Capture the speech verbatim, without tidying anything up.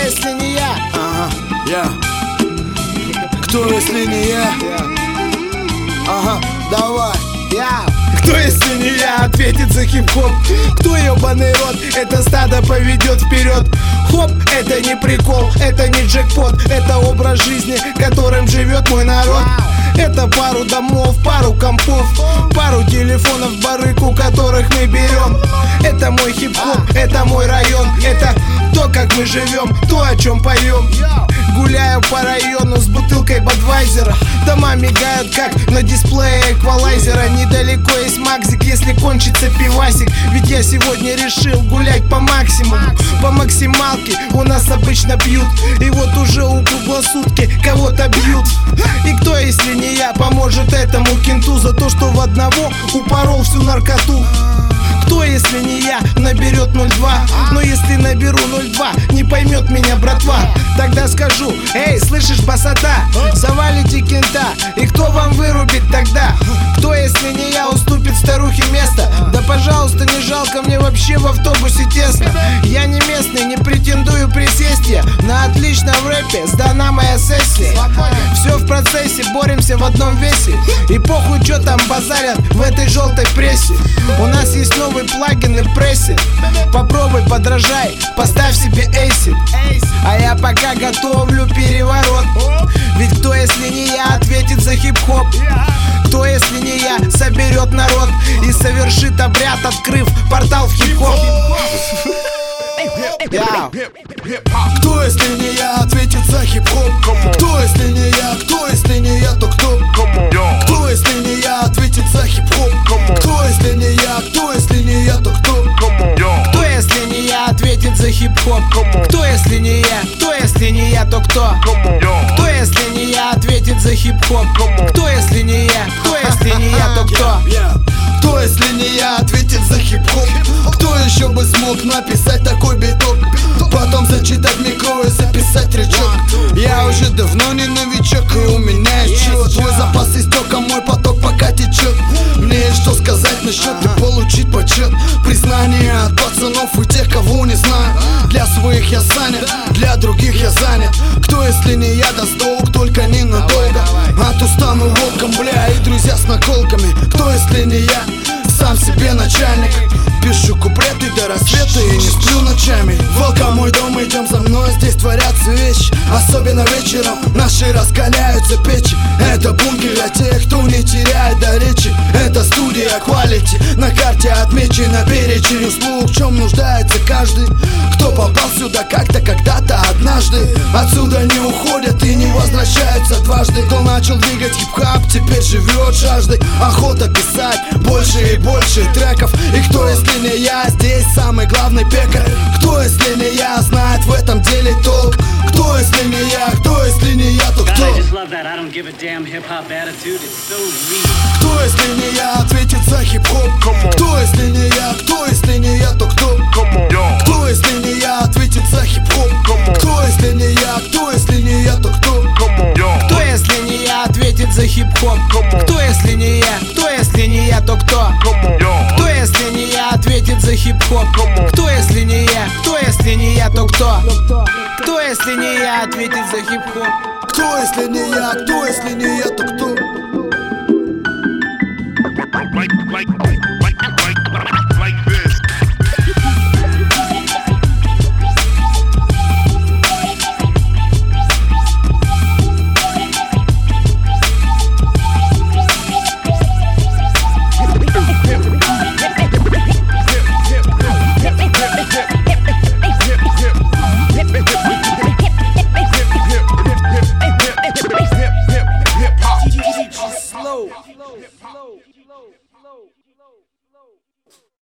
если не я? Ага, я. Кто, если не я? Ага, давай. Я. Кто, если не я, ответит за хип-хоп? Кто, ебаный рот, это стадо поведет вперед? Хоп, это не прикол, это не джекпот, это образ жизни, которым живет мой народ. Это пару домов, пару компов, пару телефонов, барыг, у которых мы берем. Это мой хип-хоп, это мой район, это то, как мы живем, то, о чем поем. Гуляю по району с бутылкой Бадвайзера. Дома мигают, как на дисплее эквалайзера. Недалеко есть Максик, если кончится пивасик. Ведь я сегодня решил гулять по максимуму. По максималке у нас обычно пьют. И вот уже у круглосутки кого-то бьют. И кто, если не я, поможет этому кенту за то, что в одного упорол всю наркоту? Кто, если не я, наберет ноль два? Но если наберу ноль два, не поймет меня братва. Тогда скажу: эй, слышишь, басота, завалите кента. И кто вам вырубит тогда? Кто, если не я, уступит старухе место? Да пожалуйста, не жалко, мне вообще в автобусе тесно. Я не местный, не претендую присесть я. На отлично в рэпе сдана моя сессия. Все в процессе, боремся в одном весе. И похуй, что там базарят в этой желтой прессе. У нас есть новый плагин и прессинг. Попробуй, подражай, поставь себе эйсид. А я пока готовлю переворот. Ведь кто, если не я, ответит за хип-хоп? Кто, если не я, соберет народ и совершит обряд, открыв портал в хип-хоп? Кто, если не я, ответит за хип-хоп? Кто, если не я, кто, если не я, то кто? Кто, если не я, ответит за хип-хоп? Кто, если не я, кто, если не я, то кто? Кто, если не я, ответит за хип-хоп? Кто, если не я, кто, если не я, то кто? Кто, если не я, ответит за хип-хоп? Кто, если не я, кто, если не я, то кто? Кто, если не я, ответит за хип-хоп? Кто еще бы смог написать такой биток? Потом зачитать микро и записать речок. Я уже давно не новичок, и у меня есть чего. Твой запас истек, а мой поток пока течет. Мне есть что сказать насчет и получить почет. Признание от пацанов и тех, кого не знаю. Для своих я занят, для других я занят. Кто, если не я, даст долг, только ненадолго. А то стану волком, бля, и друзья с наколками. Кто, если не я, сам себе начальник. Пишу куплеты до рассвета и не сплю ночами. Волка, мой дом, идем за мной, здесь творятся вещи. Особенно вечером наши раскаляются печи. Это бункер для тех, кто не теряет до речи. Это студия quality, на карте отмечена перечень услуг, в чем нуждается каждый, кто попал сюда как-то, когда-то, однажды. Отсюда не уходят и не возвращаются дважды. Кто начал двигать хип-хап, теперь живет жаждой. Охота писать больше и больше треков. И кто, если не я, здесь самый главный пекарь? Кто, если не я, знает в этом деле толк? Кто, если не я, кто, если не я, то кто? Кто, если не я, ответит за хип-хоп? Кто, если не я, кто, если не я, то кто? Кто, если не я, ответит за хип-хоп? Кто, если не я, кто, если не я, то кто? Кто, если не я, ответит за хип-хоп? Кто, если не я, кто, если не я, то кто? Кто, если не я, ответит за хип-хоп? Кто, если не я, кто, если не я, то кто? Кто, если не я, ответит за хип-хоп? Кто, если не я, кто, если не я, то кто? Like, like,